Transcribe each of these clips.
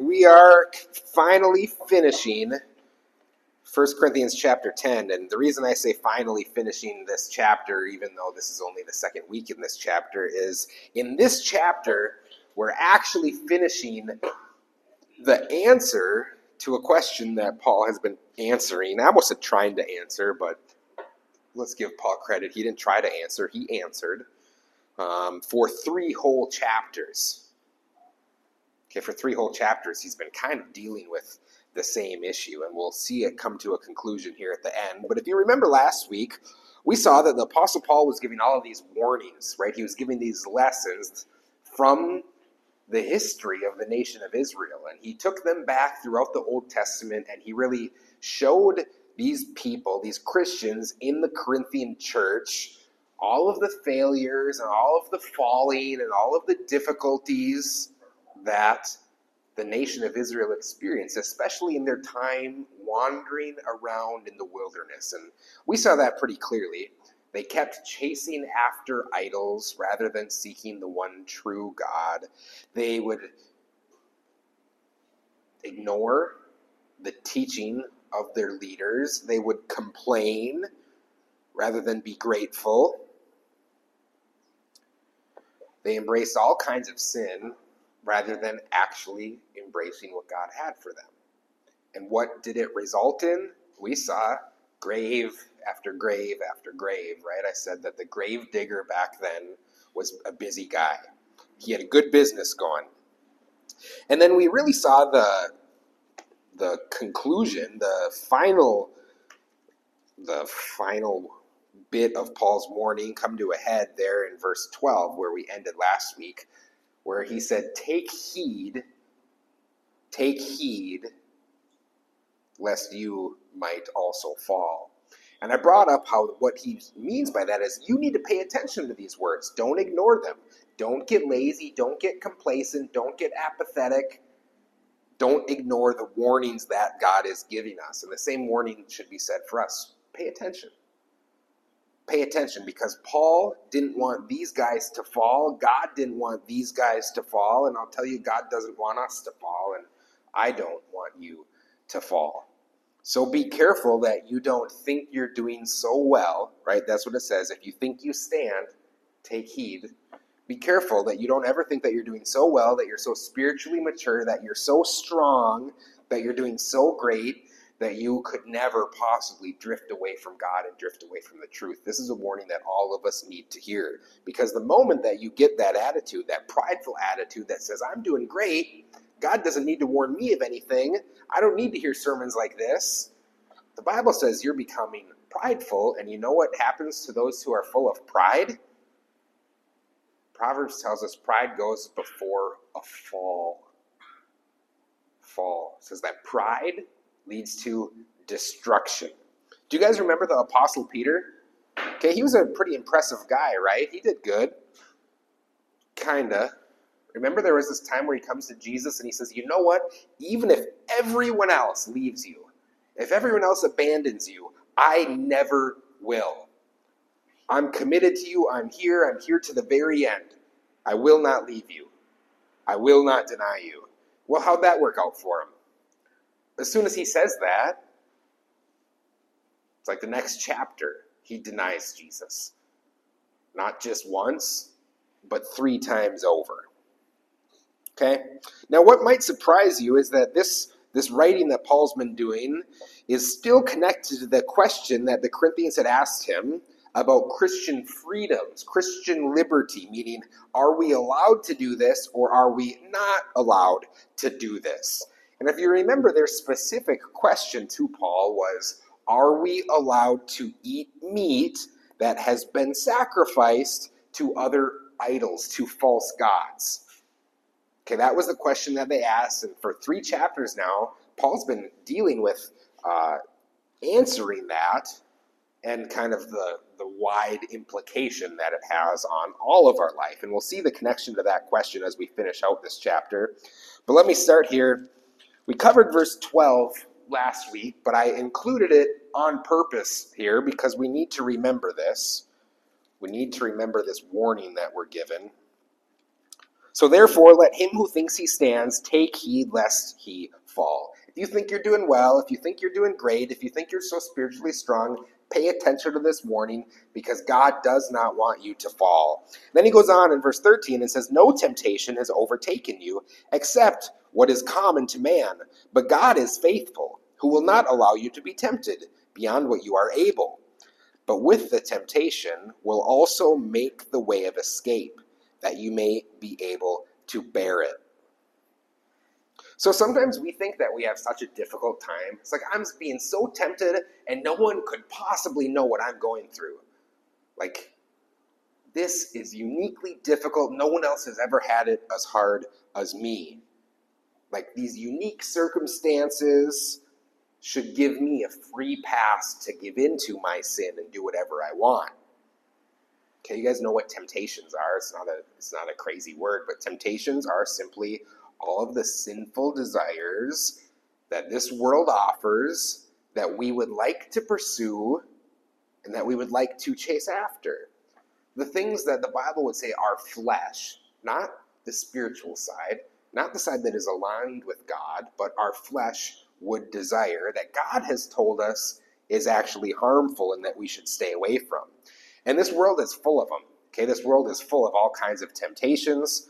we are finally finishing 1 Corinthians chapter 10, and the reason I say finally finishing this chapter, even though this is only the second week in this chapter, is in this chapter, we're actually finishing the answer to a question that Paul has been answering. I almost said trying to answer, but let's give Paul credit. He didn't try to answer, he answered for 3 whole chapters. Okay, for 3 whole chapters, he's been kind of dealing with the same issue, and we'll see it come to a conclusion here at the end. But if you remember last week, we saw that the Apostle Paul was giving all of these warnings, right? He was giving these lessons from the history of the nation of Israel, and he took them back throughout the Old Testament, and he really showed these people, these Christians in the Corinthian church, all of the failures and all of the falling and all of the difficulties that the nation of Israel experienced, especially in their time wandering around in the wilderness. And we saw that pretty clearly. They kept chasing after idols rather than seeking the one true God. They would ignore the teaching of their leaders. They would complain rather than be grateful. They embraced all kinds of sin rather than actually embracing what God had for them. And what did it result in? We saw grave after grave after grave, right? I said that the grave digger back then was a busy guy. He had a good business going. And then we really saw the conclusion, the final bit of Paul's warning come to a head there in verse 12, where we ended last week, where he said, take heed, lest you might also fall. And I brought up what he means by that is you need to pay attention to these words. Don't ignore them. Don't get lazy. Don't get complacent. Don't get apathetic. Don't ignore the warnings that God is giving us. And the same warning should be said for us. Pay attention. Pay attention, because Paul didn't want these guys to fall. God didn't want these guys to fall. And I'll tell you, God doesn't want us to fall. And I don't want you to fall. So be careful that you don't think you're doing so well, right? That's what it says. If you think you stand, take heed. Be careful that you don't ever think that you're doing so well, that you're so spiritually mature, that you're so strong, that you're doing so great, that you could never possibly drift away from God and drift away from the truth. This is a warning that all of us need to hear. Because the moment that you get that attitude, that prideful attitude that says, I'm doing great, God doesn't need to warn me of anything, I don't need to hear sermons like this. The Bible says you're becoming prideful, and you know what happens to those who are full of pride? Proverbs tells us pride goes before a fall. It says that pride leads to destruction. Do you guys remember the Apostle Peter? Okay, he was a pretty impressive guy, right? He did good. Kinda. Remember there was this time where he comes to Jesus and he says, you know what? Even if everyone else leaves you, if everyone else abandons you, I never will. I'm committed to you. I'm here to the very end. I will not leave you. I will not deny you. Well, how'd that work out for him? As soon as he says that, it's like the next chapter, he denies Jesus. Not just once, but 3 times over. Okay? Now, what might surprise you is that this writing that Paul's been doing is still connected to the question that the Corinthians had asked him about Christian freedoms, Christian liberty, meaning, are we allowed to do this or are we not allowed to do this? And if you remember, their specific question to Paul was, are we allowed to eat meat that has been sacrificed to other idols, to false gods? Okay, that was the question that they asked, and for 3 chapters now, Paul's been dealing with answering that and kind of the wide implication that it has on all of our life. And we'll see the connection to that question as we finish out this chapter. But let me start here. We covered verse 12 last week, but I included it on purpose here because we need to remember this. We need to remember this warning that we're given. So therefore, let him who thinks he stands take heed lest he fall. If you think you're doing well, if you think you're doing great, if you think you're so spiritually strong, pay attention to this warning, because God does not want you to fall. Then he goes on in verse 13 and says, no temptation has overtaken you except what is common to man. But God is faithful, who will not allow you to be tempted beyond what you are able. But with the temptation will also make the way of escape, that you may be able to bear it. So sometimes we think that we have such a difficult time. It's like, I'm being so tempted and no one could possibly know what I'm going through. Like, this is uniquely difficult. No one else has ever had it as hard as me. Like, these unique circumstances should give me a free pass to give into my sin and do whatever I want. Okay, you guys know what temptations are. It's not a crazy word, but temptations are simply all of the sinful desires that this world offers that we would like to pursue and that we would like to chase after. The things that the Bible would say are flesh, not the spiritual side, not the side that is aligned with God, but our flesh would desire, that God has told us is actually harmful and that we should stay away from. And this world is full of them. Okay, this world is full of all kinds of temptations.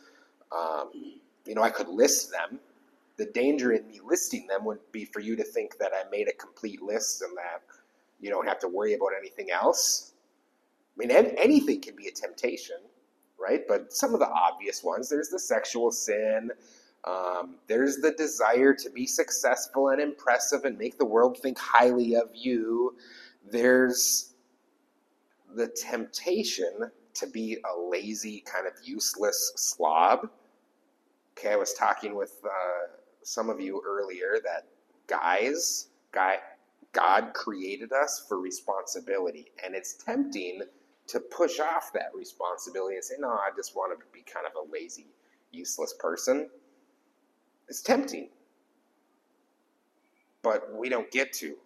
I could list them. The danger in me listing them would be for you to think that I made a complete list and that you don't have to worry about anything else. I mean, anything can be a temptation, right? But some of the obvious ones, there's the sexual sin, there's the desire to be successful and impressive and make the world think highly of you. There's the temptation to be a lazy, kind of useless slob. Okay, I was talking with some of you earlier that God created us for responsibility, and it's tempting to push off that responsibility and say, no, I just want to be kind of a lazy, useless person. It's tempting, but we don't get to.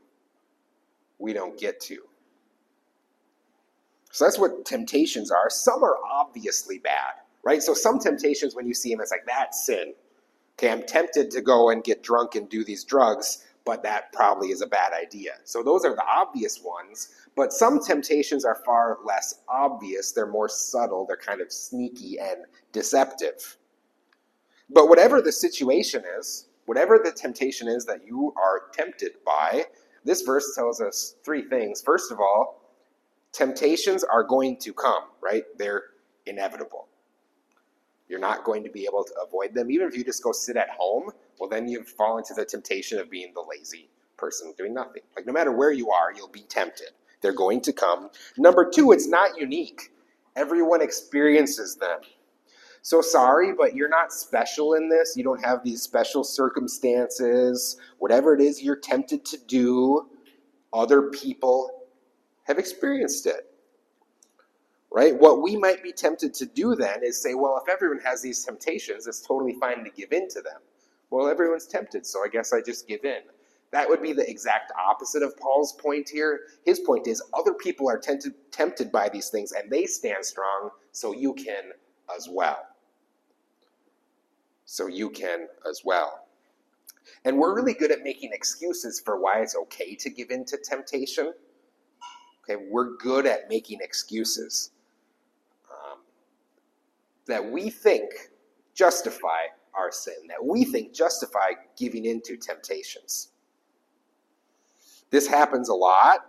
So that's what temptations are. Some are obviously bad, right? So some temptations, when you see them, it's like, that's sin. Okay, I'm tempted to go and get drunk and do these drugs, but that probably is a bad idea. So those are the obvious ones. But some temptations are far less obvious. They're more subtle. They're kind of sneaky and deceptive. But whatever the situation is, whatever the temptation is that you are tempted by, this verse tells us three things. First of all, temptations are going to come, right? They're inevitable. You're not going to be able to avoid them. Even if you just go sit at home, well, then you fall into the temptation of being the lazy person doing nothing. Like, no matter where you are, you'll be tempted. They're going to come. Number two, it's not unique. Everyone experiences them. So sorry, but you're not special in this. You don't have these special circumstances. Whatever it is you're tempted to do, other people have experienced it. Right? What we might be tempted to do then is say, well, if everyone has these temptations, it's totally fine to give in to them. Well, everyone's tempted, so I guess I just give in. That would be the exact opposite of Paul's point here. His point is other people are tempted by these things, and they stand strong, so you can as well. And we're really good at making excuses for why it's okay to give in to temptation. Okay, we're good at making excuses that we think justify our sin, that we think justify giving into temptations. This happens a lot.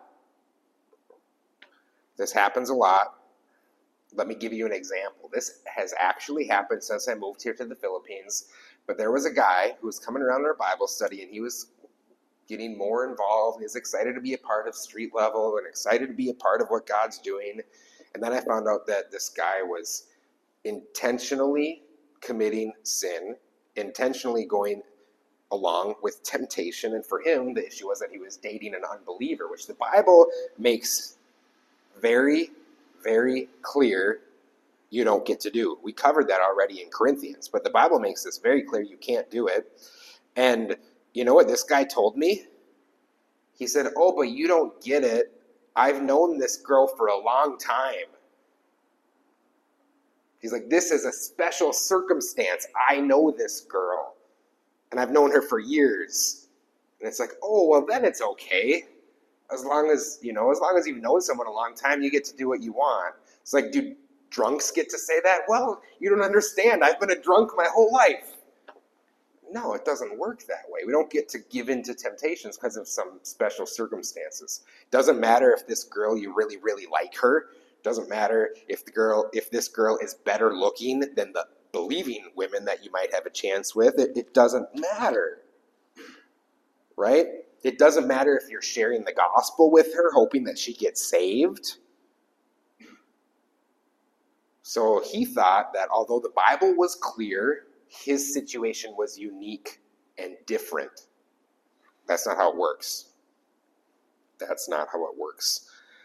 Let me give you an example. This has actually happened since I moved here to the Philippines, but there was a guy who was coming around our Bible study, and he was getting more involved. He was excited to be a part of Street Level and excited to be a part of what God's doing. And then I found out that this guy was intentionally committing sin, intentionally going along with temptation. And for him, the issue was that he was dating an unbeliever, which the Bible makes very, very clear you don't get to do. We covered that already in Corinthians, but the Bible makes this very clear you can't do it. And you know what this guy told me? He said, oh, but you don't get it. I've known this girl for a long time. He's like, this is a special circumstance. I know this girl, and I've known her for years. And it's like, oh, well, then it's okay. As long as you've known someone a long time, you get to do what you want. It's like, do drunks get to say that? Well, you don't understand. I've been a drunk my whole life. No, it doesn't work that way. We don't get to give in to temptations because of some special circumstances. Doesn't matter if this girl, you really, really like her. Doesn't matter if this girl is better looking than the believing women that you might have a chance with. It doesn't matter, right? It doesn't matter if you're sharing the gospel with her, hoping that she gets saved. So he thought that although the Bible was clear, his situation was unique and different. That's not how it works. That's not how it works.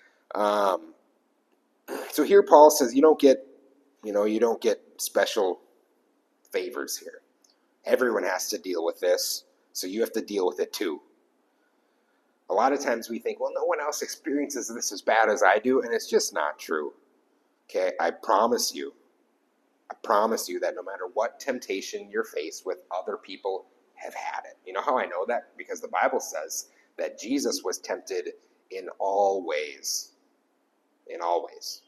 So here Paul says you don't get special favors here. Everyone has to deal with this, so you have to deal with it too. A lot of times we think, well, no one else experiences this as bad as I do, and it's just not true. Okay, I promise you that no matter what temptation you're faced with, other people have had it. You know how I know that? Because the Bible says that Jesus was tempted in all ways. In all ways.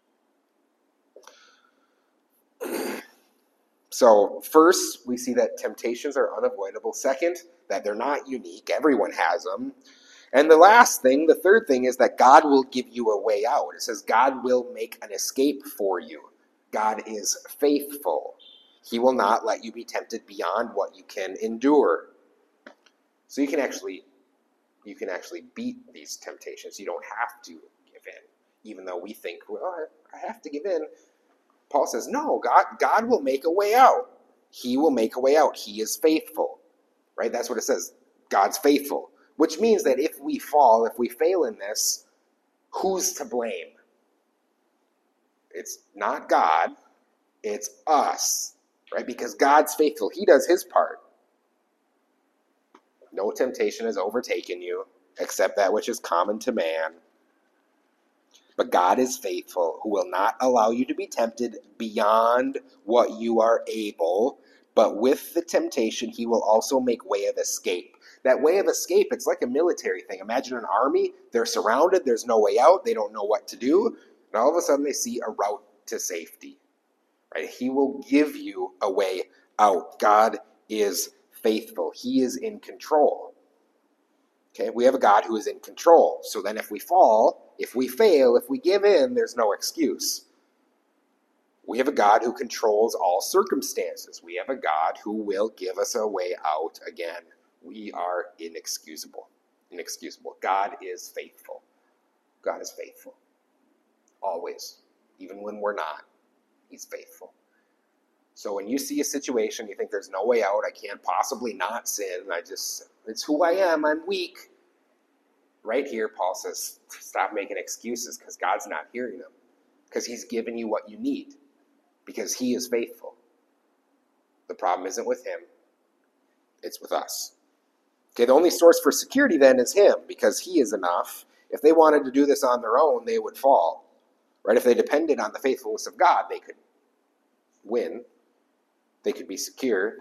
So first, we see that temptations are unavoidable. Second, that they're not unique. Everyone has them. And the third thing is that God will give you a way out. It says God will make an escape for you. God is faithful. He will not let you be tempted beyond what you can endure. So you can actually beat these temptations. You don't have to give in, even though we think, well, I have to give in. Paul says, no, God will make a way out. He will make a way out. He is faithful, right? That's what it says. God's faithful, which means that if we fail in this, who's to blame? It's not God, it's us, right? Because God's faithful. He does his part. No temptation has overtaken you except that which is common to man. But God is faithful, who will not allow you to be tempted beyond what you are able, but with the temptation, he will also make way of escape. That way of escape, it's like a military thing. Imagine an army, they're surrounded, there's no way out, they don't know what to do, and all of a sudden they see a route to safety. Right? He will give you a way out. God is faithful. He is in control. Okay, we have a God who is in control. So then if we fall, if we fail, if we give in, there's no excuse. We have a God who controls all circumstances. We have a God who will give us a way out again. We are inexcusable. Inexcusable. God is faithful. God is faithful. Always. Even when we're not, he's faithful. So when you see a situation, you think there's no way out, I can't possibly not sin, it's who I am, I'm weak. Right here, Paul says, stop making excuses because God's not hearing them. Because he's given you what you need. Because he is faithful. The problem isn't with him. It's with us. Okay, the only source for security then is him, because he is enough. If they wanted to do this on their own, they would fall. Right? If they depended on the faithfulness of God, they could win. They could be secure.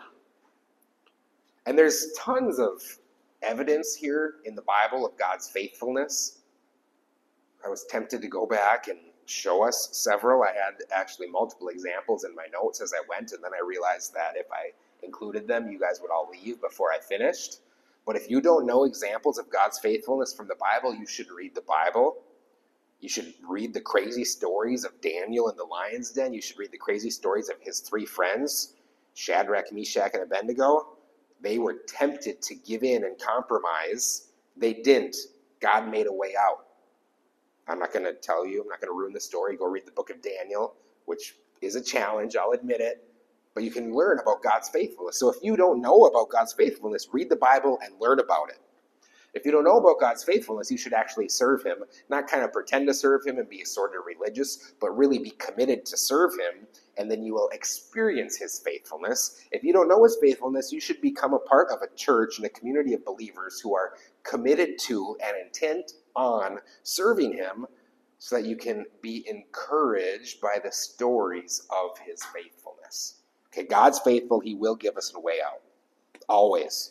And there's tons of evidence here in the Bible of God's faithfulness. I was tempted to go back and show us several. I had actually multiple examples in my notes as I went, and then I realized that if I included them, you guys would all leave before I finished. But if you don't know examples of God's faithfulness from the Bible, you should read the Bible. You should read the crazy stories of Daniel in the lion's den. You should read the crazy stories of his three friends, Shadrach, Meshach, and Abednego. They were tempted to give in and compromise. They didn't. God made a way out. I'm not going to tell you. I'm not going to ruin the story. Go read the book of Daniel, which is a challenge, I'll admit it. But you can learn about God's faithfulness. So if you don't know about God's faithfulness, read the Bible and learn about it. If you don't know about God's faithfulness, you should actually serve him. Not kind of pretend to serve him and be sort of religious, but really be committed to serve him, and then you will experience his faithfulness. If you don't know his faithfulness, you should become a part of a church and a community of believers who are committed to and intent on serving him so that you can be encouraged by the stories of his faithfulness. Okay, God's faithful. He will give us a way out. Always.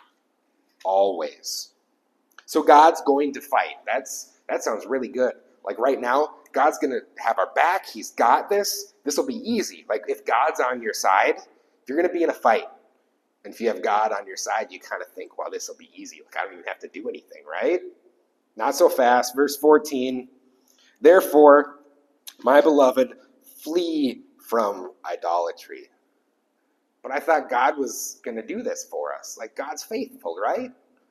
Always. So God's going to fight. That sounds really good. Like right now, God's going to have our back. He's got this. This will be easy. Like if God's on your side, if you're going to be in a fight, and if you have God on your side, you kind of think, well, this will be easy. Like I don't even have to do anything, right? Not so fast. Verse 14, therefore, my beloved, flee from idolatry. But I thought God was going to do this for us. Like God's faithful, right?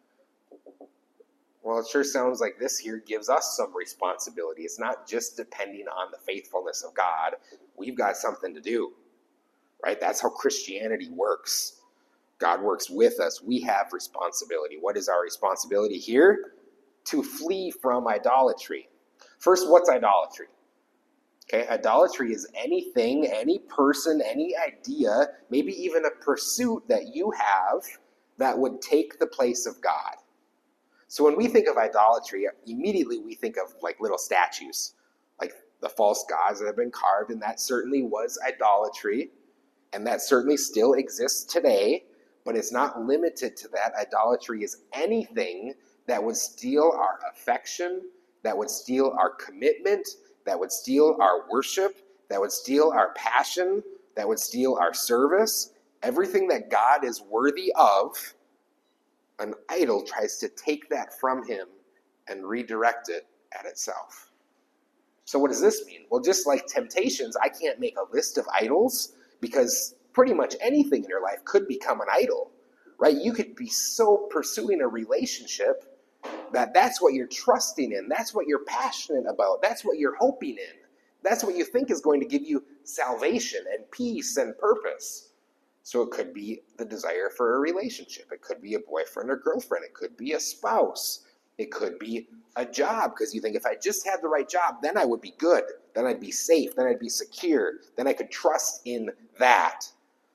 Well, it sure sounds like this here gives us some responsibility. It's not just depending on the faithfulness of God. We've got something to do, right? That's how Christianity works. God works with us. We have responsibility. What is our responsibility here? To flee from idolatry. First, what's idolatry? Okay, idolatry is anything, any person, any idea, maybe even a pursuit that you have that would take the place of God. So when we think of idolatry, immediately we think of like little statues, like the false gods that have been carved, and that certainly was idolatry, and that certainly still exists today, but it's not limited to that. Idolatry is anything that would steal our affection, that would steal our commitment, that would steal our worship, that would steal our passion, that would steal our service. Everything that God is worthy of, an idol tries to take that from him and redirect it at itself. So what does this mean? Well, just like temptations, I can't make a list of idols because pretty much anything in your life could become an idol, right? You could be so pursuing a relationship that's what you're trusting in. That's what you're passionate about. That's what you're hoping in. That's what you think is going to give you salvation and peace and purpose. So it could be the desire for a relationship. It could be a boyfriend or girlfriend. It could be a spouse. It could be a job because you think if I just had the right job, then I would be good. Then I'd be safe. Then I'd be secure. Then I could trust in that.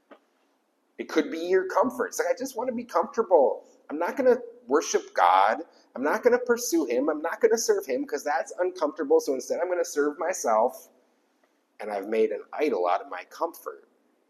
It could be your comfort. It's like, I just want to be comfortable. I'm not going to worship God. I'm not going to pursue him. I'm not going to serve him because that's uncomfortable. So instead, I'm going to serve myself. And I've made an idol out of my comfort.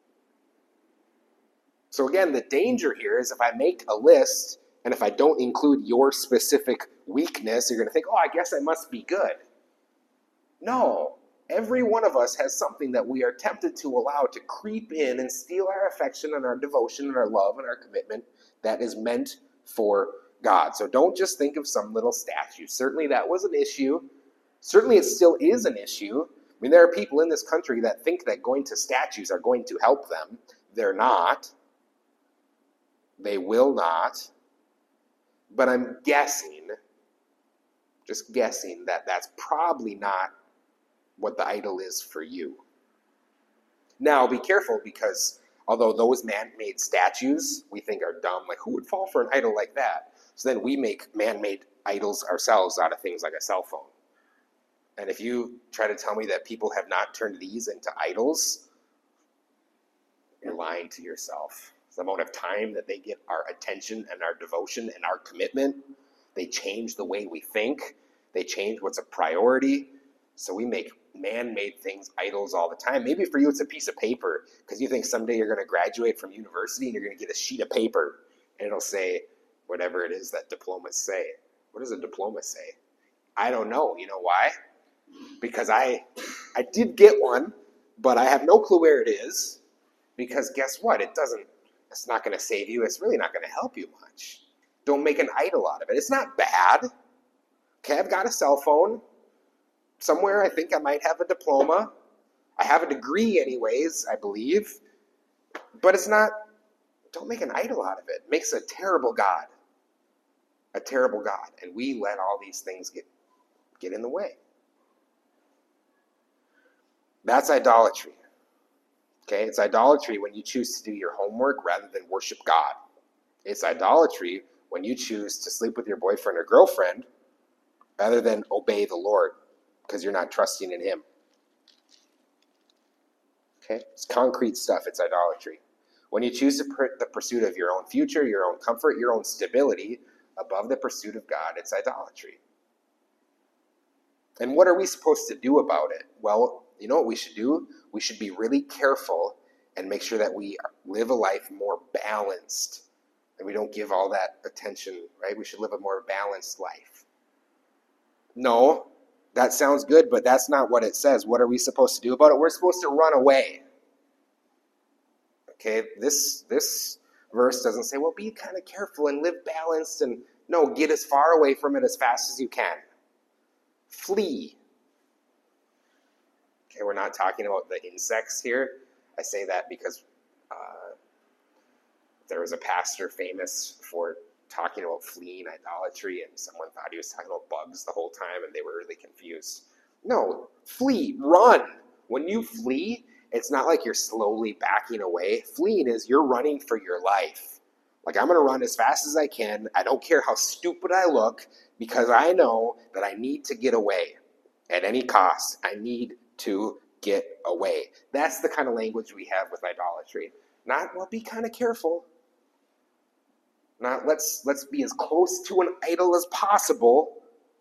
So again, the danger here is if I make a list and if I don't include your specific weakness, you're going to think, oh, I guess I must be good. No. Every one of us has something that we are tempted to allow to creep in and steal our affection and our devotion and our love and our commitment that is meant for God. So don't just think of some little statue. Certainly that was an issue. Certainly it still is an issue. I mean, there are people in this country that think that going to statues are going to help them. They're not. They will not. But I'm guessing, just guessing, that that's probably not what the idol is for you. Now, be careful because although those man-made statues we think are dumb, like who would fall for an idol like that? So then we make man-made idols ourselves out of things like a cell phone. And if you try to tell me that people have not turned these into idols, you're lying to yourself. The amount of time that they get our attention and our devotion and our commitment, they change the way we think. They change what's a priority. So we make man-made things idols all the time. Maybe for you it's a piece of paper because you think someday you're going to graduate from university and you're going to get a sheet of paper and it'll say whatever it is that diplomas say. What does a diploma say? I don't know. You know why? Because I did get one, but I have no clue where it is because guess what? It's not going to save you. It's really not going to help you much. Don't make an idol out of it. It's not bad. Okay, I've got a cell phone. Somewhere I think I might have a diploma. I have a degree anyways, I believe. But it's not, don't make an idol out of it. It makes a terrible God. A terrible God. And we let all these things get in the way. That's idolatry. Okay, it's idolatry when you choose to do your homework rather than worship God. It's idolatry when you choose to sleep with your boyfriend or girlfriend rather than obey the Lord because you're not trusting in him. Okay, it's concrete stuff. It's idolatry. When you choose the pursuit of your own future, your own comfort, your own stability above the pursuit of God, it's idolatry. And what are we supposed to do about it? Well, you know what we should do? We should be really careful and make sure that we live a life more balanced and we don't give all that attention, right? We should live a more balanced life. No, that sounds good, but that's not what it says. What are we supposed to do about it? We're supposed to run away. Okay, this verse doesn't say, well, be kind of careful and live balanced, and no, get as far away from it as fast as you can. Flee. Okay, we're not talking about the insects here. I say that because there was a pastor famous for talking about fleeing idolatry, and someone thought he was talking about bugs the whole time, and they were really confused. No, flee, run. When you flee, it's not like you're slowly backing away. Fleeing is you're running for your life. Like, I'm going to run as fast as I can. I don't care how stupid I look, because I know that I need to get away at any cost. I need to get away. That's the kind of language we have with idolatry. Not, well, be kind of careful. Not, let's be as close to an idol as possible.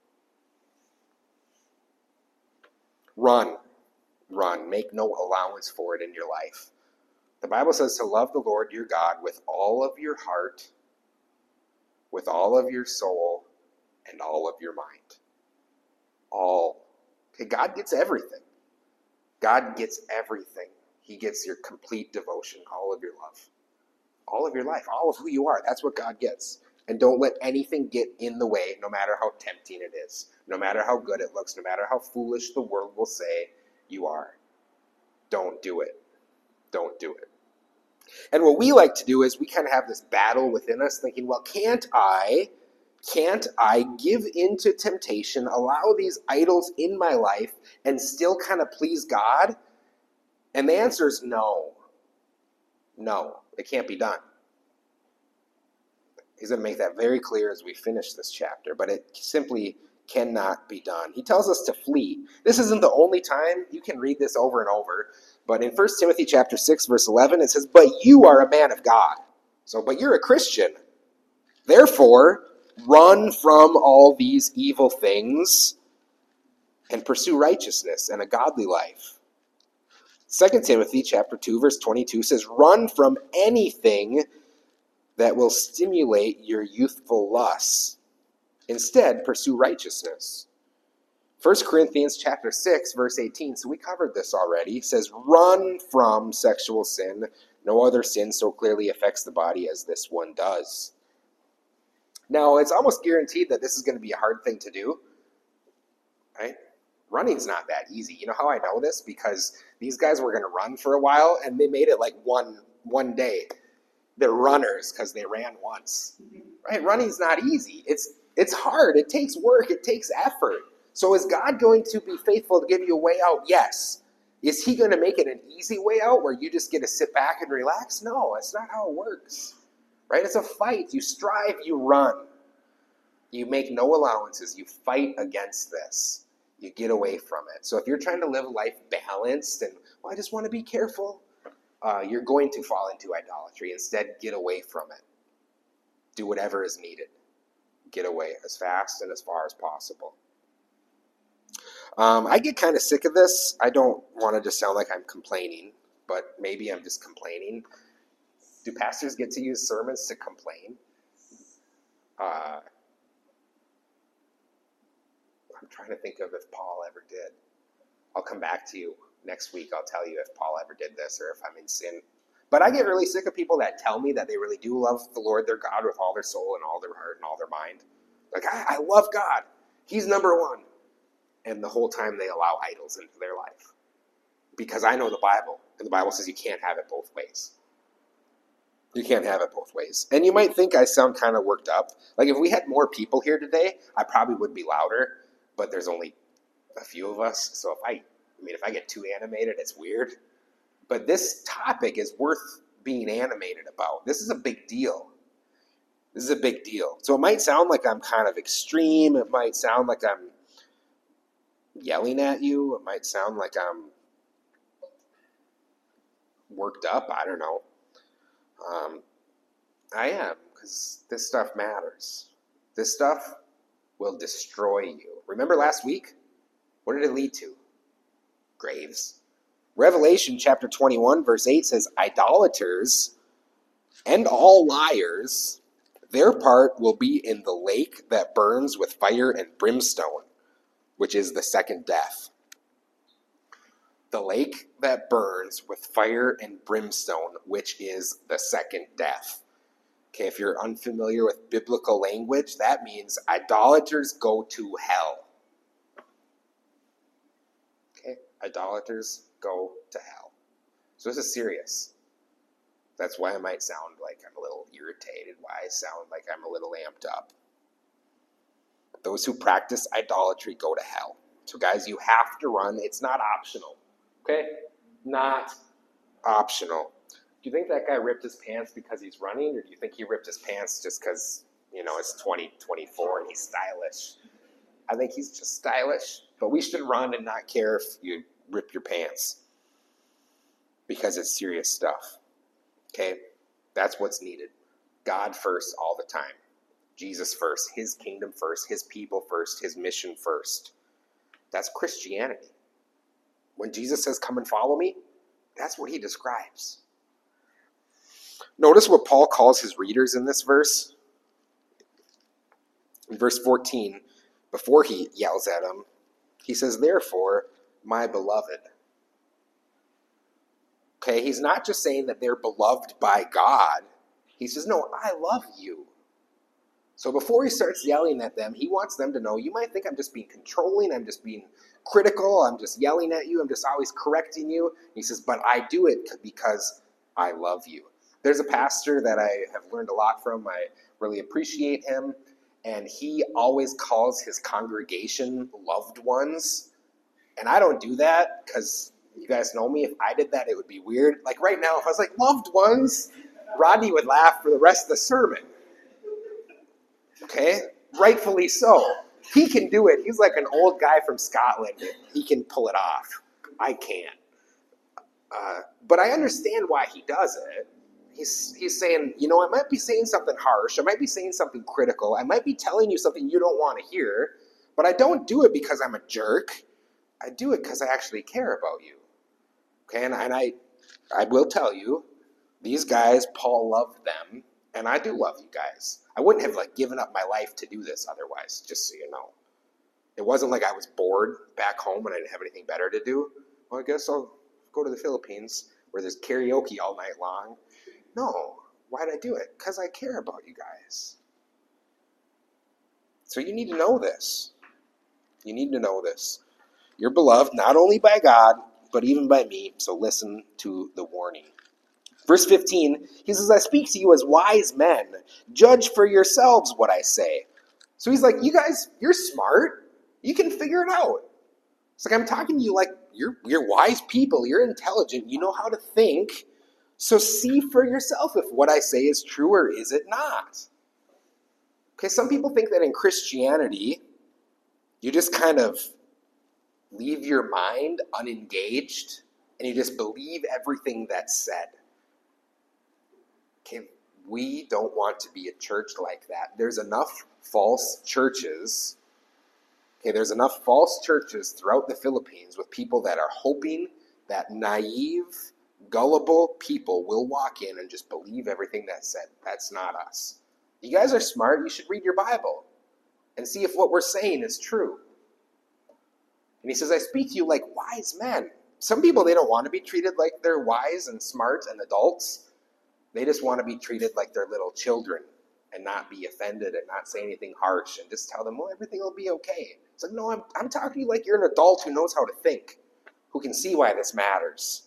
Run. Make no allowance for it in your life. The Bible says to love the Lord your God with all of your heart, with all of your soul, and all of your mind. All. Okay, God gets everything. God gets everything. He gets your complete devotion, all of your love. All of your life, all of who you are. That's what God gets. And don't let anything get in the way, no matter how tempting it is, no matter how good it looks, no matter how foolish the world will say you are. Don't do it. Don't do it. And what we like to do is we kind of have this battle within us thinking, well, can't I give in to temptation, allow these idols in my life, and still kind of please God? And the answer is no. No, it can't be done. He's going to make that very clear as we finish this chapter, but it simply cannot be done. He tells us to flee. This isn't the only time. You can read this over and over, but in 1 Timothy chapter 6, verse 11, it says, but you are a man of God. So, but you're a Christian. Therefore, run from all these evil things and pursue righteousness and a godly life. 2 Timothy chapter 2, verse 22 says, run from anything that will stimulate your youthful lusts. Instead, pursue righteousness. 1 Corinthians chapter 6, verse 18, so we covered this already, says, run from sexual sin. No other sin so clearly affects the body as this one does. Now, it's almost guaranteed that this is going to be a hard thing to do, right? Running's not that easy. You know how I know this? Because these guys were going to run for a while, and they made it like one day. They're runners because they ran once, right? Running's not easy. It's hard. It takes work. It takes effort. So is God going to be faithful to give you a way out? Yes. Is he going to make it an easy way out where you just get to sit back and relax? No, that's not how it works, right? It's a fight. You strive, you run. You make no allowances. You fight against this. You get away from it. So if you're trying to live a life balanced and, well, I just want to be careful, you're going to fall into idolatry. Instead, get away from it. Do whatever is needed. Get away as fast and as far as possible. I get kind of sick of this. I don't want to just sound like I'm complaining, but maybe I'm just complaining. Do pastors get to use sermons to complain? I'm trying to think of if Paul ever did. I'll come back to you next week. I'll tell you if Paul ever did this or if I'm in sin. But I get really sick of people that tell me that they really do love the Lord their God with all their soul and all their heart and all their mind. Like, I love God. He's number one. And the whole time they allow idols into their life. Because I know the Bible. And the Bible says you can't have it both ways. You can't have it both ways. And you might think I sound kind of worked up. Like, if we had more people here today, I probably would be louder. But there's only a few of us. So if I get too animated, it's weird. But this topic is worth being animated about. This is a big deal. This is a big deal. So it might sound like I'm kind of extreme. It might sound like I'm yelling at you. It might sound like I'm worked up. I don't know. I am, because this stuff matters. This stuff will destroy you. Remember last week? What did it lead to? Graves. Revelation chapter 21 verse 8 says, idolaters and all liars, their part will be in the lake that burns with fire and brimstone, which is the second death. The lake that burns with fire and brimstone, which is the second death. Okay, if you're unfamiliar with biblical language, that means idolaters go to hell. Okay, idolaters go to hell. So this is serious. That's why I might sound like I'm a little irritated, why I sound like I'm a little amped up. Those who practice idolatry go to hell. So guys, you have to run. It's not optional. Okay? Not optional. Do you think that guy ripped his pants because he's running, or do you think he ripped his pants just because, it's 2024 and he's stylish? I think he's just stylish. But we should run and not care if you rip your pants, because it's serious stuff. Okay? That's what's needed. God first all the time. Jesus first. His kingdom first. His people first. His mission first. That's Christianity. When Jesus says, come and follow me, that's what he describes. Notice what Paul calls his readers in this verse. In verse 14, before he yells at them, he says, therefore, my beloved. Okay, he's not just saying that they're beloved by God. He says, no, I love you. So before he starts yelling at them, he wants them to know, you might think I'm just being controlling, I'm just being critical, I'm just yelling at you, I'm just always correcting you. He says, but I do it because I love you. There's a pastor that I have learned a lot from. I really appreciate him. And he always calls his congregation loved ones. And I don't do that because you guys know me. If I did that, it would be weird. Like right now, if I was like, loved ones, Rodney would laugh for the rest of the sermon. Okay? Rightfully so. He can do it. He's like an old guy from Scotland. He can pull it off. I can't. But I understand why he does it. He's saying, I might be saying something harsh. I might be saying something critical. I might be telling you something you don't want to hear. But I don't do it because I'm a jerk. I do it because I actually care about you. Okay? And I will tell you, these guys, Paul loved them. And I do love you guys. I wouldn't have given up my life to do this otherwise, just so you know. It wasn't like I was bored back home and I didn't have anything better to do. Well, I guess I'll go to the Philippines where there's karaoke all night long. No. Why'd I do it? Because I care about you guys. So you need to know this. You need to know this. You're beloved not only by God, but even by me. So listen to the warning. Verse 15, he says, I speak to you as wise men. Judge for yourselves what I say. So he's like, you guys, you're smart. You can figure it out. It's like I'm talking to you like you're wise people. You're intelligent. You know how to think. So see for yourself if what I say is true or is it not. Okay, some people think that in Christianity, you just kind of leave your mind unengaged and you just believe everything that's said. Okay, we don't want to be a church like that. There's enough false churches. Okay, there's enough false churches throughout the Philippines with people that are hoping that naive, gullible people will walk in and just believe everything that's said. That's not us. You guys are smart. You should read your Bible and see if what we're saying is true. And he says, I speak to you like wise men. Some people, they don't want to be treated like they're wise and smart and adults. They just want to be treated like they're little children and not be offended and not say anything harsh and just tell them, well, everything will be okay. It's like, no, I'm talking to you like you're an adult who knows how to think, who can see why this matters.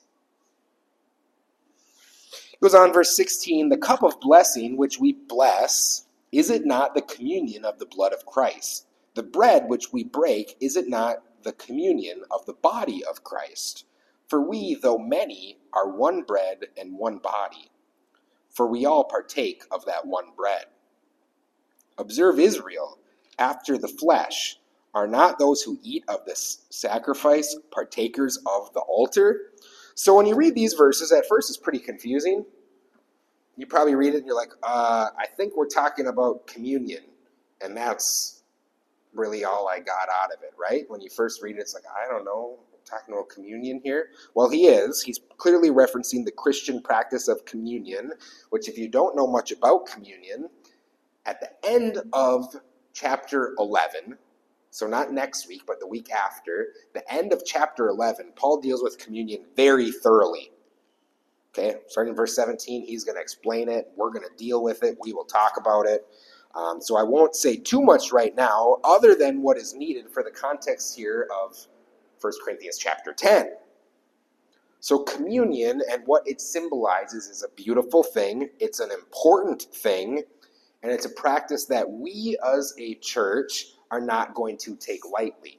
It goes on, verse 16, the cup of blessing which we bless, is it not the communion of the blood of Christ? The bread which we break, is it not the communion of the body of Christ? For we, though many, are one bread and one body. For we all partake of that one bread. Observe Israel, after the flesh, are not those who eat of this sacrifice partakers of the altar? So when you read these verses, at first it's pretty confusing. You probably read it and you're like, I think we're talking about communion. And that's really all I got out of it, right? When you first read it, it's like, I don't know, talking about communion here. Well, he is. He's clearly referencing the Christian practice of communion, which if you don't know much about communion, at the end of chapter 11, so not next week, but the week after, the end of chapter 11, Paul deals with communion very thoroughly. Okay, starting in verse 17, he's going to explain it. We're going to deal with it. We will talk about it. So I won't say too much right now, other than what is needed for the context here of 1 Corinthians chapter 10. So communion and what it symbolizes is a beautiful thing. It's an important thing. And it's a practice that we as a church are not going to take lightly.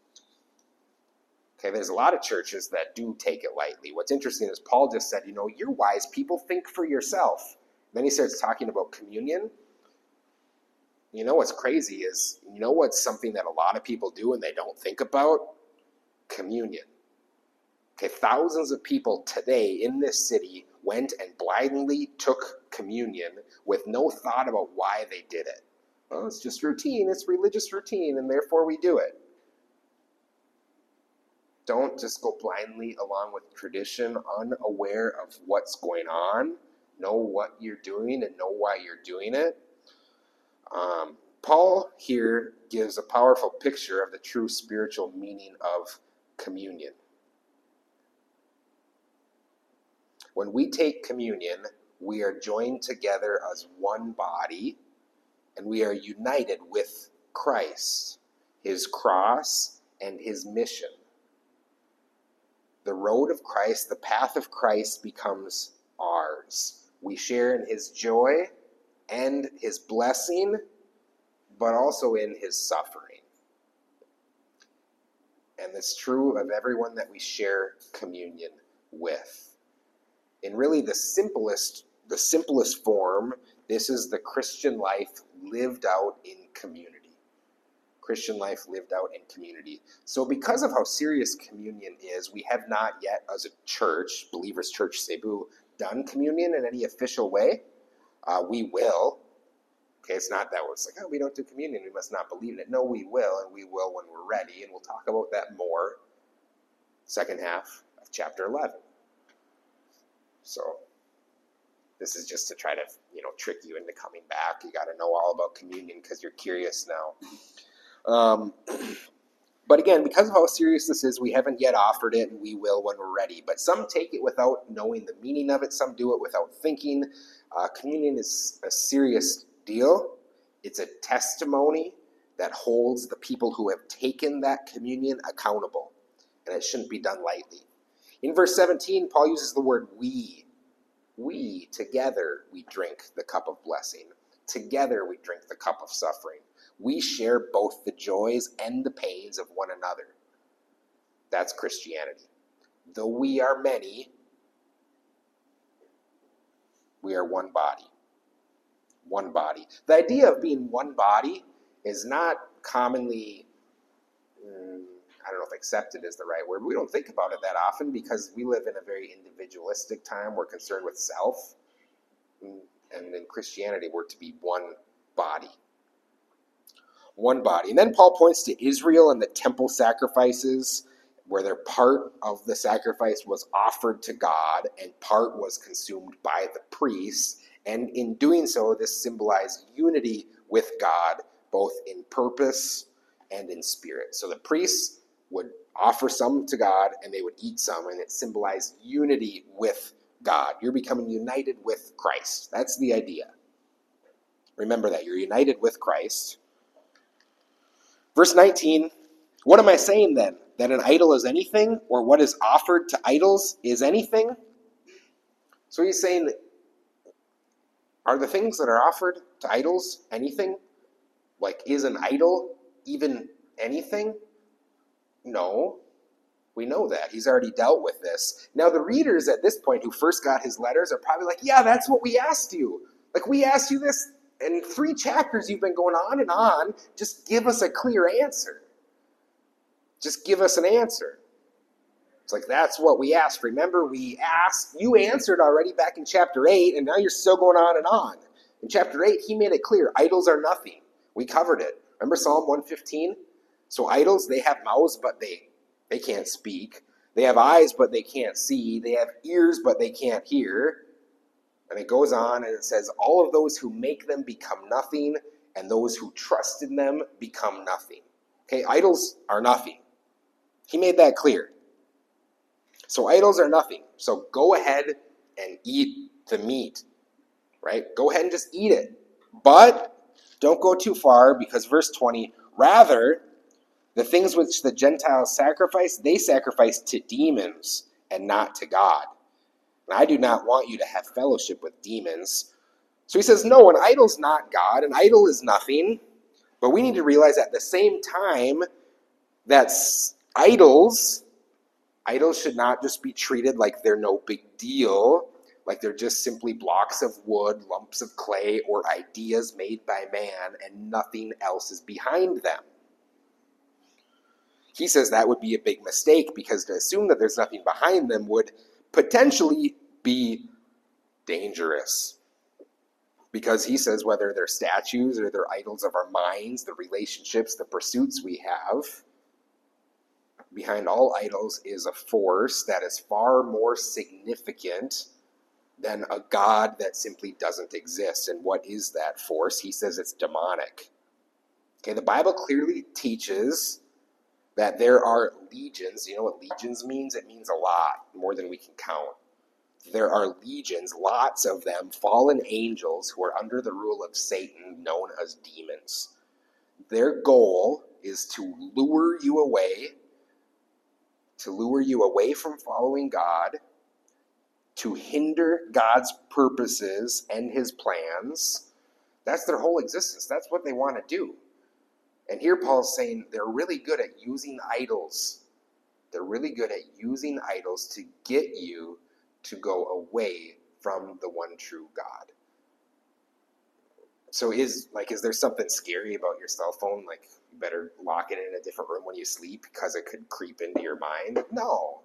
Okay, there's a lot of churches that do take it lightly. What's interesting is Paul just said, you're wise people, think for yourself. Then he starts talking about communion. What's crazy is, what's something that a lot of people do and they don't think about? Communion. Okay, thousands of people today in this city went and blindly took communion with no thought about why they did it. Well, it's just routine, it's religious routine, and therefore we do it. Don't just go blindly along with tradition, unaware of what's going on. Know what you're doing and know why you're doing it. Paul here gives a powerful picture of the true spiritual meaning of communion. When we take communion, we are joined together as one body, and we are united with Christ, his cross, and his mission. The road of Christ, the path of Christ becomes ours. We share in his joy and his blessing, but also in his suffering. And it's true of everyone that we share communion with. In really the simplest form, this is the Christian life lived out in community. Christian life lived out in community. So because of how serious communion is, we have not yet, as a church, Believers Church Cebu, done communion in any official way. We will. Okay, it's not that it's like, we don't do communion, we must not believe in it. No, we will, and we will when we're ready, and we'll talk about that more second half of chapter 11. So this is just to try to, trick you into coming back. You got to know all about communion because you're curious now. But again, because of how serious this is, we haven't yet offered it, and we will when we're ready. But some take it without knowing the meaning of it. Some do it without thinking. Communion is a serious deal. It's a testimony that holds the people who have taken that communion accountable, and it shouldn't be done lightly. In verse 17, Paul uses the word we. We, together, we drink the cup of blessing. Together, we drink the cup of suffering. We share both the joys and the pains of one another. That's Christianity. Though we are many, we are one body. One body. The idea of being one body is not commonly, I don't know if accepted is the right word. We don't think about it that often because we live in a very individualistic time. We're concerned with self. And in Christianity, we're to be one body. One body. And then Paul points to Israel and the temple sacrifices, where their part of the sacrifice was offered to God and part was consumed by the priests. And in doing so, this symbolized unity with God, both in purpose and in spirit. So the priests would offer some to God and they would eat some, and it symbolized unity with God. You're becoming united with Christ. That's the idea. Remember that. You're united with Christ. Verse 19, what am I saying then? That an idol is anything, or what is offered to idols is anything? So he's saying, are the things that are offered to idols anything? Like, is an idol even anything? No. We know that. He's already dealt with this. Now, the readers at this point who first got his letters are probably like, yeah, that's what we asked you. Like, we asked you this in 3 chapters. You've been going on and on. Just give us a clear answer. Just give us an answer. It's like, that's what we asked. Remember, we asked, you answered already back in chapter 8, and now you're still going on and on. In chapter 8, he made it clear, idols are nothing. We covered it. Remember Psalm 115? So idols, they have mouths, but they can't speak. They have eyes, but they can't see. They have ears, but they can't hear. And it goes on and it says, all of those who make them become nothing, and those who trust in them become nothing. Okay, idols are nothing. He made that clear. So idols are nothing. So go ahead and eat the meat, right? Go ahead and just eat it. But don't go too far, because verse 20, rather, the things which the Gentiles sacrifice, they sacrifice to demons and not to God. And I do not want you to have fellowship with demons. So he says, no, an idol's not God. An idol is nothing. But we need to realize at the same time that idols should not just be treated like they're no big deal, like they're just simply blocks of wood, lumps of clay, or ideas made by man, and nothing else is behind them. He says that would be a big mistake, because to assume that there's nothing behind them would potentially be dangerous. Because he says whether they're statues or they're idols of our minds, the relationships, the pursuits we have, behind all idols is a force that is far more significant than a God that simply doesn't exist. And what is that force? He says it's demonic. Okay, the Bible clearly teaches that there are legions. You know what legions means? It means a lot, more than we can count. There are legions, lots of them, fallen angels who are under the rule of Satan, known as demons. Their goal is to lure you away from following God, to hinder God's purposes and his plans. That's their whole existence. That's what they want to do. And here Paul's saying they're really good at using idols. They're really good at using idols to get you to go away from the one true God. So is there something scary about your cell phone? Like, you better lock it in a different room when you sleep because it could creep into your mind? No.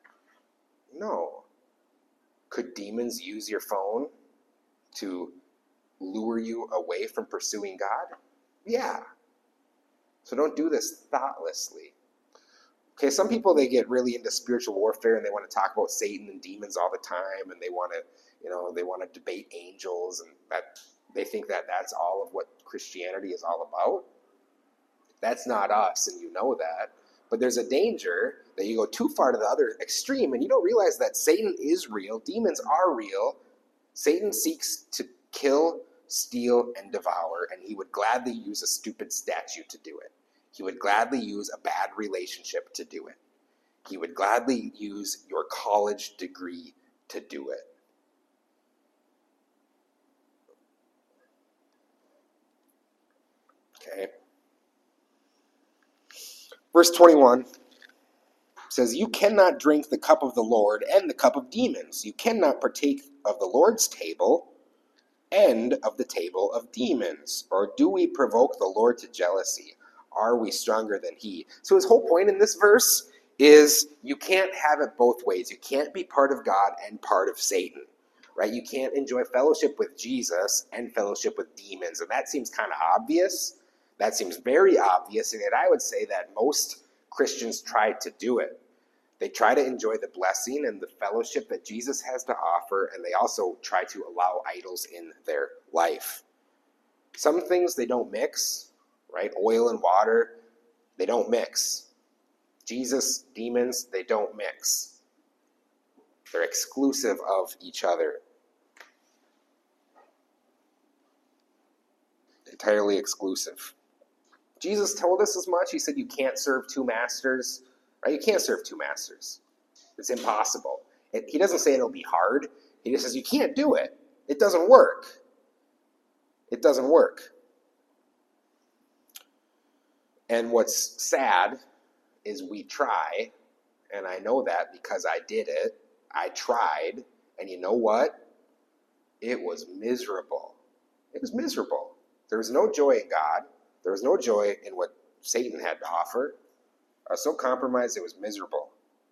Could demons use your phone to lure you away from pursuing God? Yeah. So don't do this thoughtlessly. Okay, some people, they get really into spiritual warfare and they want to talk about Satan and demons all the time, and they want to debate angels, and that they think that that's all of what Christianity is all about. That's not us, and you know that. But there's a danger that you go too far to the other extreme and you don't realize that Satan is real, demons are real. Satan seeks to kill, steal, and devour, and he would gladly use a stupid statue to do it. He would gladly use a bad relationship to do it. He would gladly use your college degree to do it. Okay. Verse 21 says, you cannot drink the cup of the Lord and the cup of demons. You cannot partake of the Lord's table and of the table of demons. Or do we provoke the Lord to jealousy? Are we stronger than he? So his whole point in this verse is you can't have it both ways. You can't be part of God and part of Satan, right? You can't enjoy fellowship with Jesus and fellowship with demons. And that seems kind of obvious. That seems very obvious. And yet I would say that most Christians try to do it. They try to enjoy the blessing and the fellowship that Jesus has to offer, and they also try to allow idols in their life. Some things they don't mix, right? Oil and water, they don't mix. Jesus, demons, they don't mix. They're exclusive of each other. Entirely exclusive. Jesus told us as much. He said you can't serve two masters. Right? You can't serve two masters. It's impossible. He doesn't say it'll be hard. He just says you can't do it. It doesn't work. It doesn't work. And what's sad is we try, and I know that because I did it. I tried, and you know what? It was miserable. It was miserable. There was no joy in God. There was no joy in what Satan had to offer. I was so compromised, it was miserable.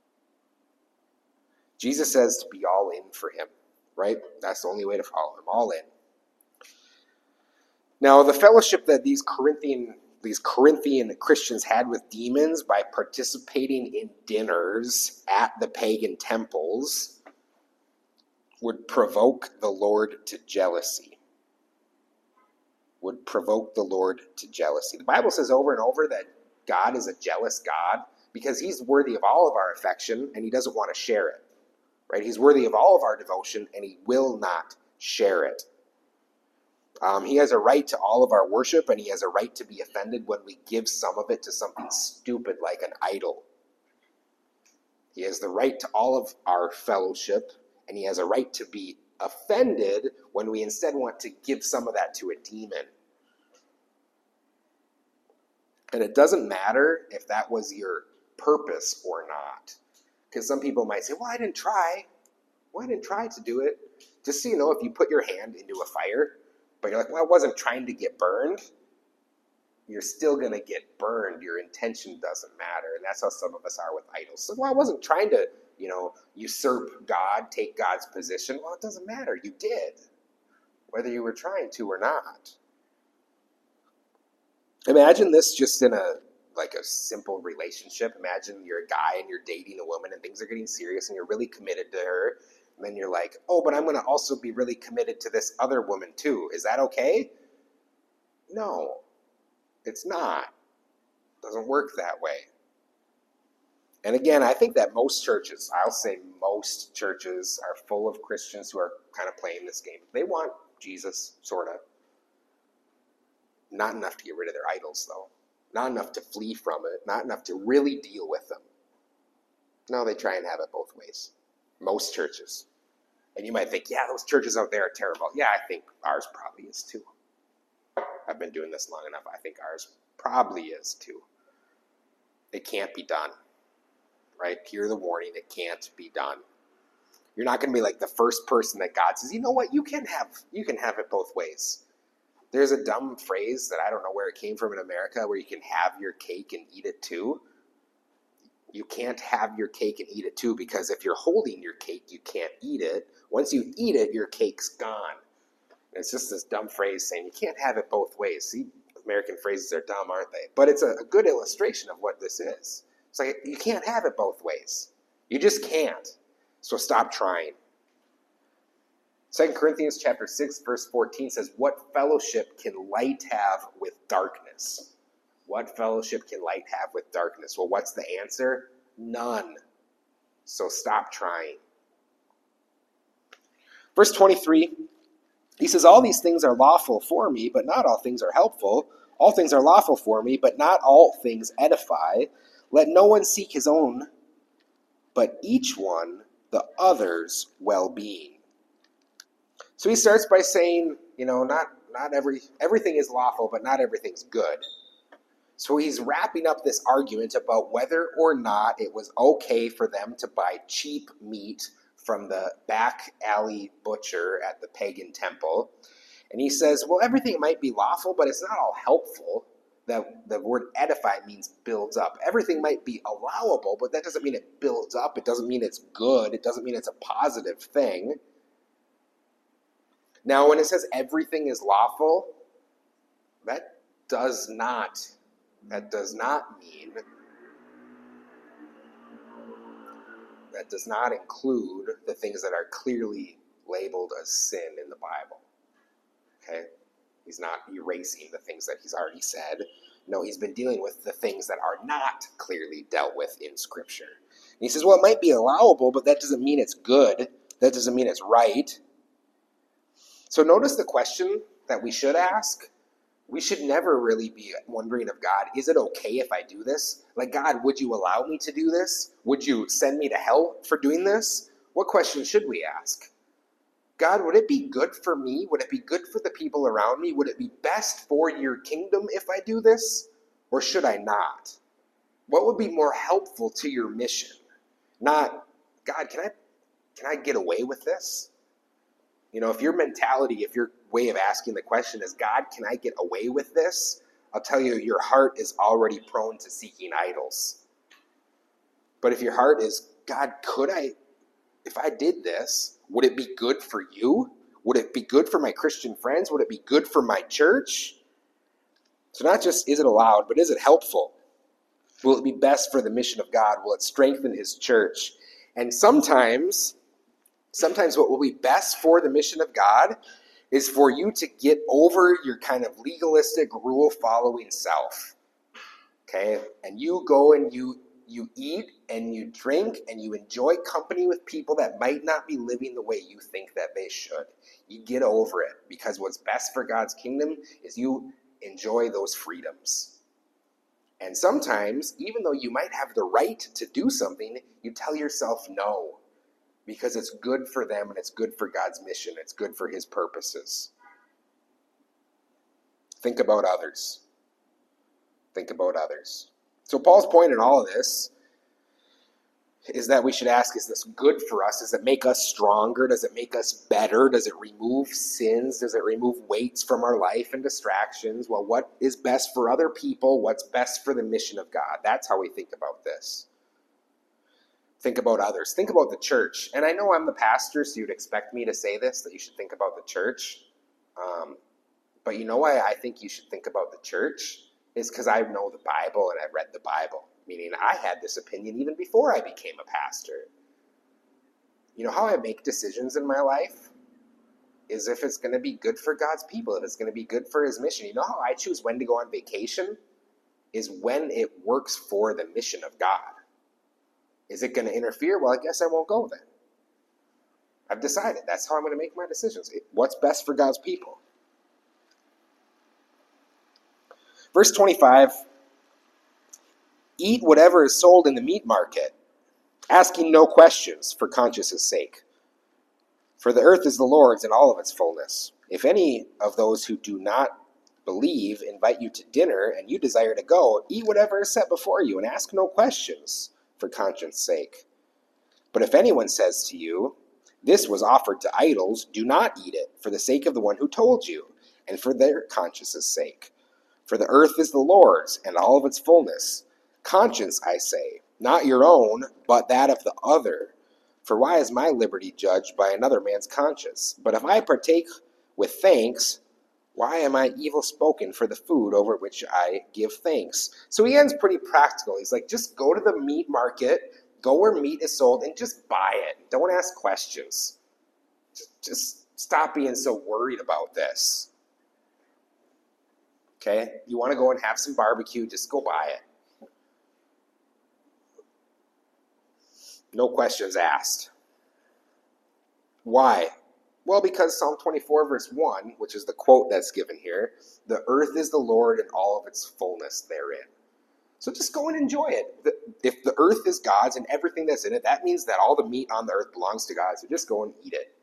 Jesus says to be all in for him, right? That's the only way to follow him, all in. Now, the fellowship that these Corinthian these Corinthian Christians had with demons by participating in dinners at the pagan temples would provoke the Lord to jealousy. Would provoke the Lord to jealousy. The Bible says over and over that God is a jealous God because he's worthy of all of our affection and he doesn't want to share it. Right? He's worthy of all of our devotion and he will not share it. He has a right to all of our worship, and he has a right to be offended when we give some of it to something stupid like an idol. He has the right to all of our fellowship, and he has a right to be offended when we instead want to give some of that to a demon. And it doesn't matter if that was your purpose or not. Because some people might say, well, I didn't try. Well, I didn't try to do it. Just so you know, if you put your hand into a fire, but you're like, well, I wasn't trying to get burned, you're still going to get burned. Your intention doesn't matter. And that's how some of us are with idols. So, well, I wasn't trying to, usurp God, take God's position. Well, it doesn't matter. You did, whether you were trying to or not. Imagine this just in a simple relationship. Imagine you're a guy and you're dating a woman and things are getting serious and you're really committed to her. And then you're like, oh, but I'm going to also be really committed to this other woman too. Is that okay? No, it's not. It doesn't work that way. And again, I think that most churches, I'll say most churches, are full of Christians who are kind of playing this game. They want Jesus, sort of. Not enough to get rid of their idols, though. Not enough to flee from it. Not enough to really deal with them. No, they try and have it both ways. Most churches. And you might think, yeah, those churches out there are terrible. Yeah, I think ours probably is too. I've been doing this long enough. I think ours probably is too. It can't be done. Right? Hear the warning. It can't be done. You're not going to be like the first person that God says, you know what, you can have it both ways. There's a dumb phrase that I don't know where it came from in America where you can have your cake and eat it too. You can't have your cake and eat it too because if you're holding your cake, you can't eat it. Once you eat it, your cake's gone. And it's just this dumb phrase saying you can't have it both ways. See, American phrases are dumb, aren't they? But it's a good illustration of what this is. It's like you can't have it both ways. You just can't. So stop trying. 2 Corinthians chapter 6, verse 14 says, what fellowship can light have with darkness? What fellowship can light have with darkness? Well, what's the answer? None. So stop trying. Verse 23, he says, all these things are lawful for me, but not all things are helpful. All things are lawful for me, but not all things edify. Let no one seek his own, but each one the other's well-being. So he starts by saying, not everything is lawful, but not everything's good. So he's wrapping up this argument about whether or not it was okay for them to buy cheap meat from the back alley butcher at the pagan temple. And he says, well, everything might be lawful, but it's not all helpful. The word edify means builds up. Everything might be allowable, but that doesn't mean it builds up. It doesn't mean it's good. It doesn't mean it's a positive thing. Now, when it says everything is lawful, that does not include the things that are clearly labeled as sin in the Bible. Okay? He's not erasing the things that he's already said. No, he's been dealing with the things that are not clearly dealt with in Scripture. And he says, well, it might be allowable, but that doesn't mean it's good. That doesn't mean it's right. So notice the question that we should ask. We should never really be wondering of God, is it okay if I do this? Like, God, would you allow me to do this? Would you send me to hell for doing this? What question should we ask? God, would it be good for me? Would it be good for the people around me? Would it be best for your kingdom if I do this? Or should I not? What would be more helpful to your mission? Not, God, can I get away with this? If your mentality, if your way of asking the question is, God, can I get away with this? I'll tell you, your heart is already prone to seeking idols. But if your heart is, God, if I did this, would it be good for you? Would it be good for my Christian friends? Would it be good for my church? So not just is it allowed, but is it helpful? Will it be best for the mission of God? Will it strengthen his church? And sometimes what will be best for the mission of God is for you to get over your kind of legalistic, rule-following self. Okay? And you go and you eat and you drink and you enjoy company with people that might not be living the way you think that they should. You get over it, because what's best for God's kingdom is you enjoy those freedoms. And sometimes, even though you might have the right to do something, you tell yourself no, because it's good for them and it's good for God's mission. It's good for his purposes. Think about others. Think about others. So Paul's point in all of this is that we should ask, is this good for us? Does it make us stronger? Does it make us better? Does it remove sins? Does it remove weights from our life and distractions? Well, what is best for other people? What's best for the mission of God? That's how we think about this. Think about others. Think about the church. And I know I'm the pastor, so you'd expect me to say this, that you should think about the church. But you know why I think you should think about the church? Is because I know the Bible and I've read the Bible. Meaning I had this opinion even before I became a pastor. You know how I make decisions in my life? Is if it's going to be good for God's people, if it's going to be good for his mission. You know how I choose when to go on vacation? Is when it works for the mission of God. Is it going to interfere? Well, I guess I won't go then. I've decided. That's how I'm going to make my decisions. What's best for God's people? Verse 25, eat whatever is sold in the meat market, asking no questions for conscience' sake. For the earth is the Lord's and all of its fullness. If any of those who do not believe invite you to dinner and you desire to go, eat whatever is set before you and ask no questions for conscience' sake. But if anyone says to you, this was offered to idols, do not eat it for the sake of the one who told you and for their conscience' sake. For the earth is the Lord's and all of its fullness. Conscience, I say, not your own, but that of the other. For why is my liberty judged by another man's conscience? But if I partake with thanks, why am I evil spoken for the food over which I give thanks? So he ends pretty practical. He's like, just go to the meat market, go where meat is sold, and just buy it. Don't ask questions. Just stop being so worried about this. Okay? You want to go and have some barbecue, just go buy it. No questions asked. Why? Well, because Psalm 24 verse 1, which is the quote that's given here, the earth is the Lord and all of its fullness therein. So just go and enjoy it. If the earth is God's and everything that's in it, that means that all the meat on the earth belongs to God, so just go and eat it.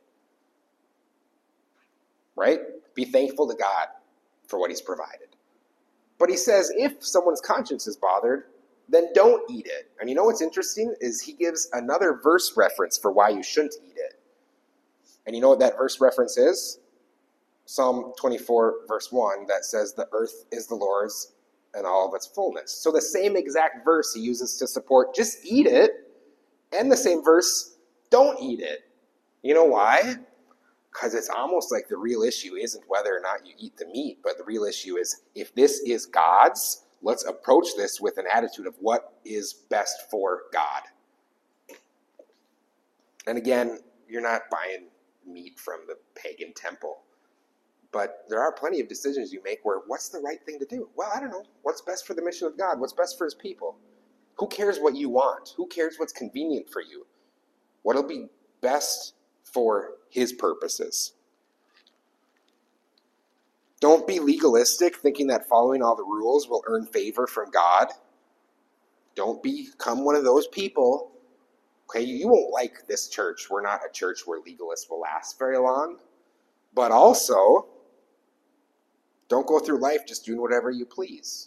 Right? Be thankful to God for what he's provided. But he says if someone's conscience is bothered, then don't eat it. And you know what's interesting is he gives another verse reference for why you shouldn't eat it. And you know what that verse reference is? Psalm 24 verse 1 that says the earth is the Lord's and all of its fullness. So the same exact verse he uses to support just eat it, and the same verse don't eat it. You know why? Because it's almost like the real issue isn't whether or not you eat the meat, but the real issue is if this is God's, let's approach this with an attitude of what is best for God. And again, you're not buying meat from the pagan temple. But there are plenty of decisions you make where what's the right thing to do? Well, I don't know. What's best for the mission of God? What's best for his people? Who cares what you want? Who cares what's convenient for you? What'll be best for his purposes? Don't be legalistic, thinking that following all the rules will earn favor from God. Don't become one of those people. Okay, you won't like this church. We're not a church where legalists will last very long. But also, don't go through life just doing whatever you please.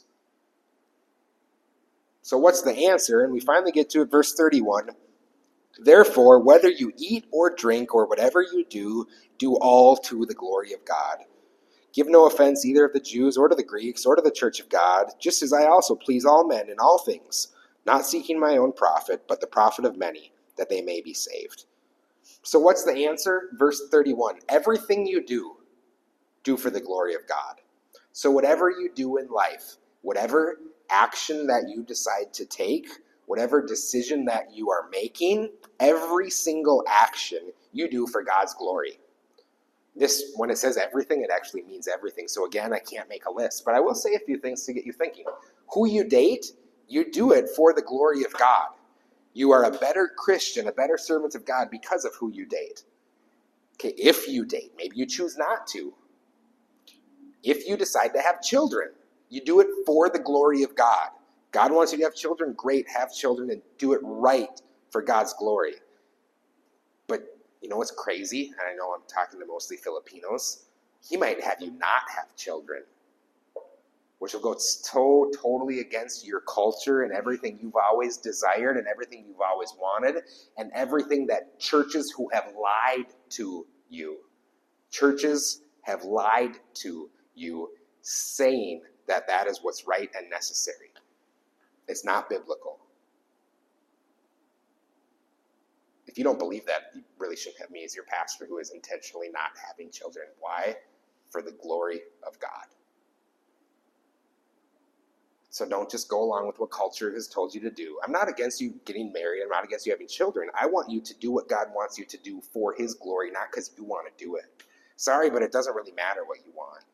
So what's the answer? And we finally get to it, verse 31. Therefore, whether you eat or drink or whatever you do all to the glory of God. Give no offense either of the Jews or to the Greeks or to the church of God, just as I also please all men in all things, not seeking my own profit, but the profit of many, that they may be saved. So what's the answer? Verse 31. Everything you do for the glory of God. So whatever you do in life, whatever action that you decide to take, whatever decision that you are making, every single action you do for God's glory. This, when it says everything, it actually means everything. So again, I can't make a list, but I will say a few things to get you thinking. Who you date, you do it for the glory of God. You are a better Christian, a better servant of God because of who you date. Okay, if you date, maybe you choose not to. If you decide to have children, you do it for the glory of God. God wants you to have children, great, have children and do it right for God's glory. But you know what's crazy? And I know I'm talking to mostly Filipinos. He might have you not have children, which will go totally against your culture and everything you've always desired and everything you've always wanted and everything that churches who have lied to you. Churches have lied to you, saying that that is what's right and necessary. It's not biblical. If you don't believe that, you really shouldn't have me as your pastor who is intentionally not having children. Why? For the glory of God. So don't just go along with what culture has told you to do. I'm not against you getting married. I'm not against you having children. I want you to do what God wants you to do for his glory, not because you want to do it. Sorry, but it doesn't really matter what you want.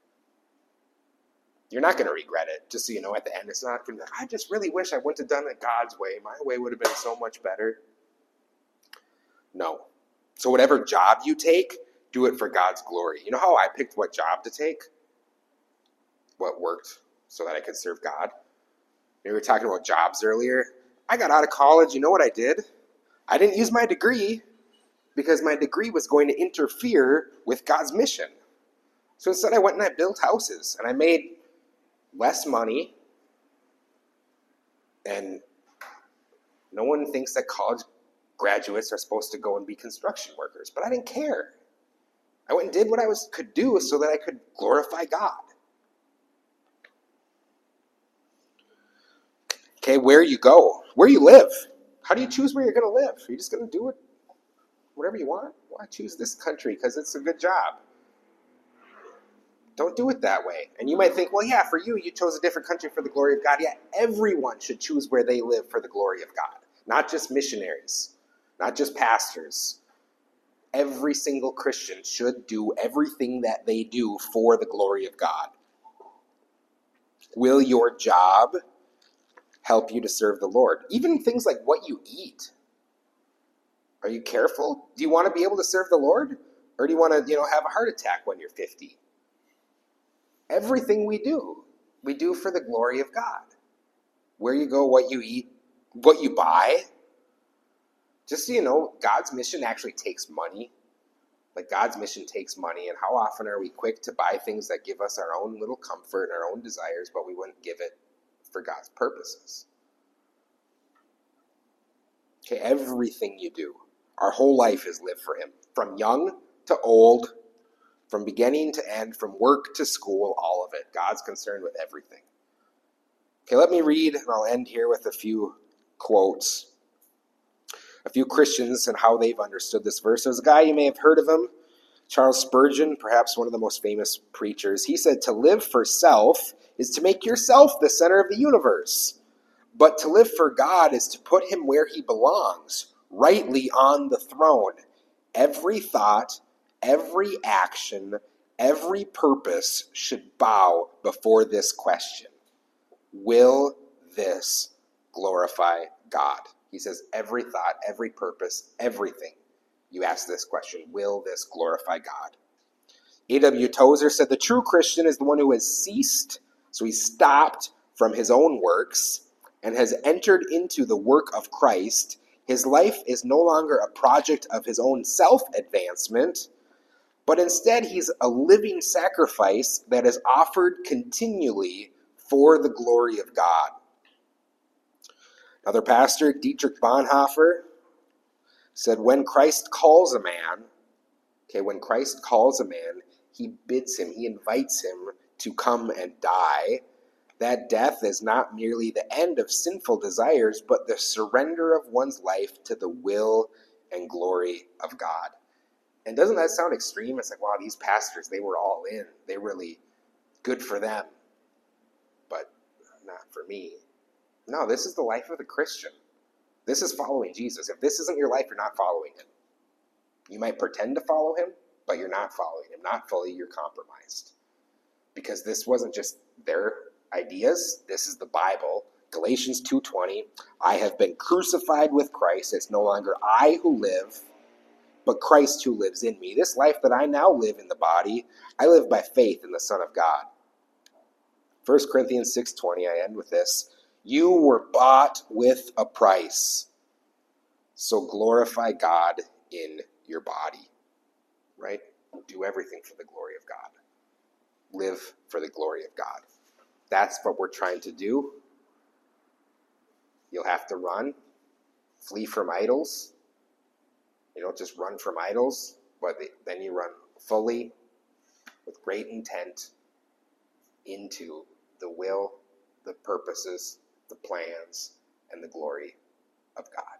You're not going to regret it, just so you know at the end. It's not going to be like, I just really wish I wouldn't have done it God's way. My way would have been so much better. No. So whatever job you take, do it for God's glory. You know how I picked what job to take? What worked so that I could serve God? We were talking about jobs earlier. I got out of college. You know what I did? I didn't use my degree because my degree was going to interfere with God's mission. So instead I went and I built houses and I made less money, and no one thinks that college graduates are supposed to go and be construction workers, but I didn't care. I went and did what I could do so that I could glorify God. Okay, where you go, where you live. How do you choose where you're going to live? Are you just going to do it whatever you want? Why choose this country because it's a good job? Don't do it that way. And you might think, well, yeah, for you, you chose a different country for the glory of God. Yeah, everyone should choose where they live for the glory of God. Not just missionaries, not just pastors. Every single Christian should do everything that they do for the glory of God. Will your job help you to serve the Lord? Even things like what you eat. Are you careful? Do you want to be able to serve the Lord? Or do you want to, have a heart attack when you're 50? Everything we do for the glory of God. Where you go, what you eat, what you buy. Just so you know, God's mission actually takes money. Like God's mission takes money, and how often are we quick to buy things that give us our own little comfort and our own desires, but we wouldn't give it for God's purposes. Okay, everything you do, our whole life is lived for him. From young to old, from beginning to end, from work to school, all of it. God's concerned with everything. Okay, let me read, and I'll end here with a few quotes. A few Christians and how they've understood this verse. There's a guy, you may have heard of him, Charles Spurgeon, perhaps one of the most famous preachers. He said, to live for self is to make yourself the center of the universe. But to live for God is to put him where he belongs, rightly on the throne. Every thought, every action, every purpose should bow before this question. Will this glorify God? He says every thought, every purpose, everything. You ask this question, will this glorify God? A.W. Tozer said the true Christian is the one who has ceased, so he stopped from his own works and has entered into the work of Christ. His life is no longer a project of his own self-advancement, but instead he's a living sacrifice that is offered continually for the glory of God. Another pastor, Dietrich Bonhoeffer, said when Christ calls a man, he bids him, he invites him to come and die. That death is not merely the end of sinful desires, but the surrender of one's life to the will and glory of God. And doesn't that sound extreme? It's like, wow, these pastors, they were all in. They really Good for them, but not for me. No, this is the life of the Christian. This is following Jesus. If this isn't your life, you're not following him. You might pretend to follow him, but you're not following him. Not fully, you're compromised. Because this wasn't just their ideas. This is the Bible. Galatians 2:20, I have been crucified with Christ. It's no longer I who live, but Christ who lives in me. This life that I now live in the body, I live by faith in the Son of God. 1 Corinthians 6:20, I end with this. You were bought with a price, so glorify God in your body. Right? Do everything for the glory of God. Live for the glory of God. That's what we're trying to do. You'll have to run. Flee from idols. You don't just run from idols, but then you run fully with great intent into the will, the purposes, the plans, and the glory of God.